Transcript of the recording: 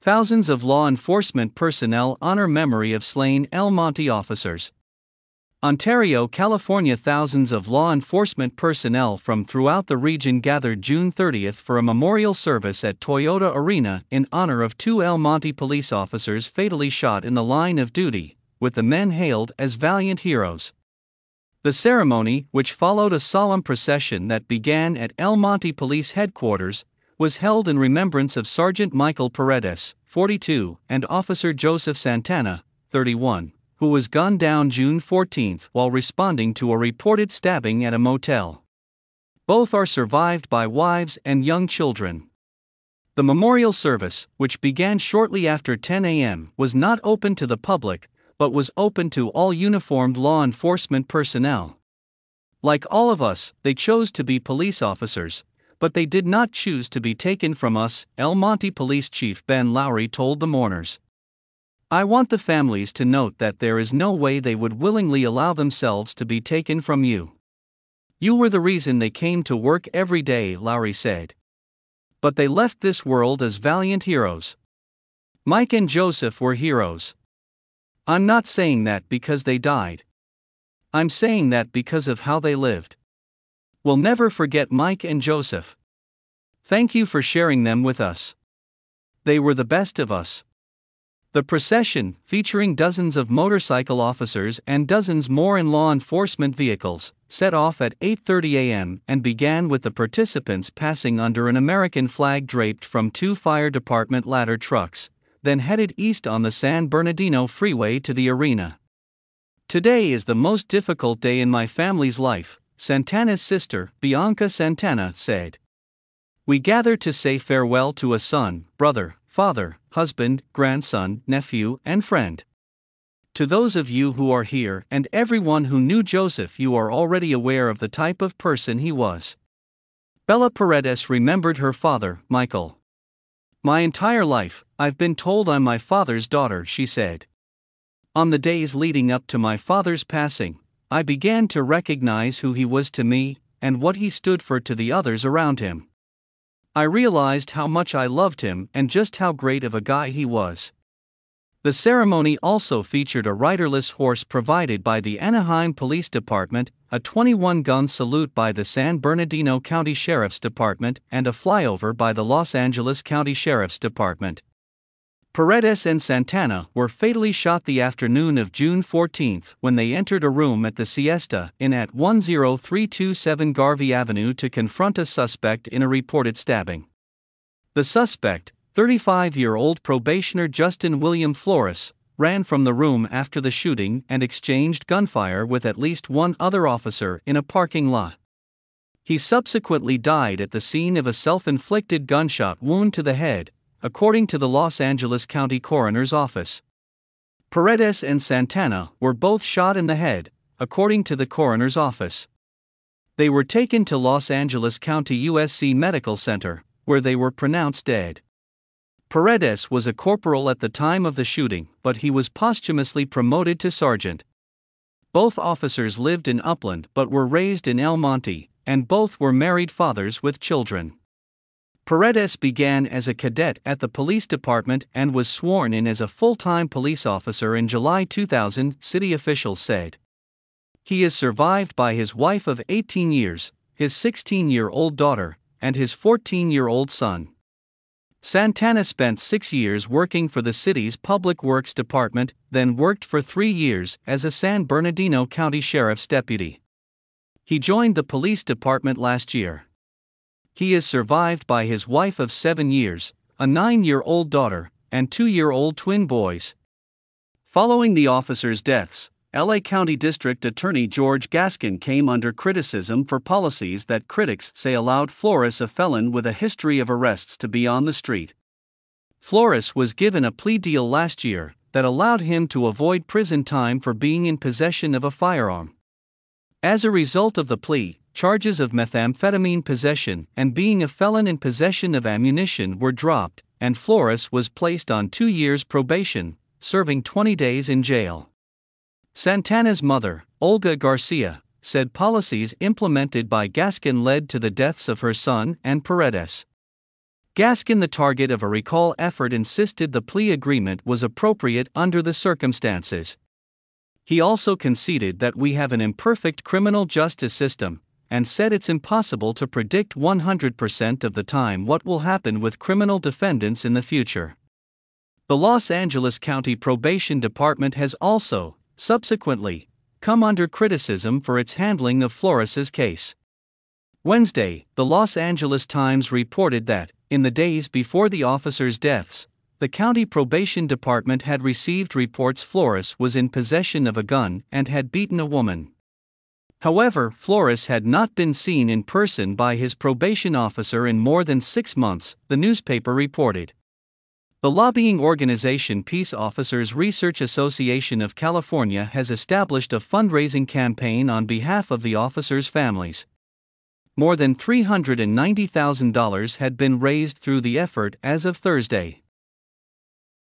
Thousands of law enforcement personnel honor memory of slain El Monte officers. Ontario, California. Thousands of law enforcement personnel from throughout the region gathered June 30 for a memorial service at Toyota Arena in honor of two El Monte police officers fatally shot in the line of duty, with the men hailed as valiant heroes. The ceremony, which followed a solemn procession that began at El Monte Police Headquarters, was held in remembrance of Sergeant Michael Paredes, 42, and Officer Joseph Santana, 31, who was gunned down June 14 while responding to a reported stabbing at a motel. Both are survived by wives and young children. The memorial service, which began shortly after 10 a.m., was not open to the public, but was open to all uniformed law enforcement personnel. Like all of us, they chose to be police officers, but they did not choose to be taken from us, El Monte Police Chief Ben Lowry told the mourners. I want the families to note that there is no way they would willingly allow themselves to be taken from you. You were the reason they came to work every day, Lowry said. But they left this world as valiant heroes. Mike and Joseph were heroes. I'm not saying that because they died. I'm saying that because of how they lived. We'll never forget Mike and Joseph. Thank you for sharing them with us. They were the best of us. The procession, featuring dozens of motorcycle officers and dozens more in law enforcement vehicles, set off at 8:30 a.m. and began with the participants passing under an American flag draped from two fire department ladder trucks, then headed east on the San Bernardino Freeway to the arena. Today is the most difficult day in my family's life, Santana's sister, Bianca Santana, said. We gather to say farewell to a son, brother, father, husband, grandson, nephew, and friend. To those of you who are here and everyone who knew Joseph, you are already aware of the type of person he was. Bella Paredes remembered her father, Michael. My entire life, I've been told I'm my father's daughter, she said. On the days leading up to my father's passing, I began to recognize who he was to me, and what he stood for to the others around him. I realized how much I loved him and just how great of a guy he was. The ceremony also featured a riderless horse provided by the Anaheim Police Department, a 21-gun salute by the San Bernardino County Sheriff's Department, and a flyover by the Los Angeles County Sheriff's Department. Paredes and Santana were fatally shot the afternoon of June 14 when they entered a room at the Siesta Inn at 10327 Garvey Avenue to confront a suspect in a reported stabbing. The suspect, 35-year-old probationer Justin William Flores, ran from the room after the shooting and exchanged gunfire with at least one other officer in a parking lot. He subsequently died at the scene of a self-inflicted gunshot wound to the head, according to the Los Angeles County Coroner's Office. Paredes and Santana were both shot in the head, according to the Coroner's Office. They were taken to Los Angeles County USC Medical Center, where they were pronounced dead. Paredes was a corporal at the time of the shooting, but he was posthumously promoted to sergeant. Both officers lived in Upland but were raised in El Monte, and both were married fathers with children. Paredes began as a cadet at the police department and was sworn in as a full-time police officer in July 2000, city officials said. He is survived by his wife of 18 years, his 16-year-old daughter, and his 14-year-old son. Santana spent 6 years working for the city's Public Works Department, then worked for 3 years as a San Bernardino County Sheriff's deputy. He joined the police department last year. He is survived by his wife of 7 years, a 9-year-old daughter, and 2-year-old twin boys. Following the officers' deaths, LA County District Attorney George Gaskin came under criticism for policies that critics say allowed Flores, a felon with a history of arrests, to be on the street. Flores was given a plea deal last year that allowed him to avoid prison time for being in possession of a firearm. As a result of the plea, charges of methamphetamine possession and being a felon in possession of ammunition were dropped, and Flores was placed on 2 years probation, serving 20 days in jail. Santana's mother, Olga Garcia, said policies implemented by Gaskin led to the deaths of her son and Paredes. Gaskin, the target of a recall effort, insisted the plea agreement was appropriate under the circumstances. He also conceded that we have an imperfect criminal justice system, and said it's impossible to predict 100% of the time what will happen with criminal defendants in the future. The Los Angeles County Probation Department has also, subsequently, come under criticism for its handling of Flores's case. Wednesday, the Los Angeles Times reported that, in the days before the officers' deaths, the county probation department had received reports Flores was in possession of a gun and had beaten a woman. However, Flores had not been seen in person by his probation officer in more than 6 months, the newspaper reported. The lobbying organization Peace Officers Research Association of California has established a fundraising campaign on behalf of the officers' families. More than $390,000 had been raised through the effort as of Thursday.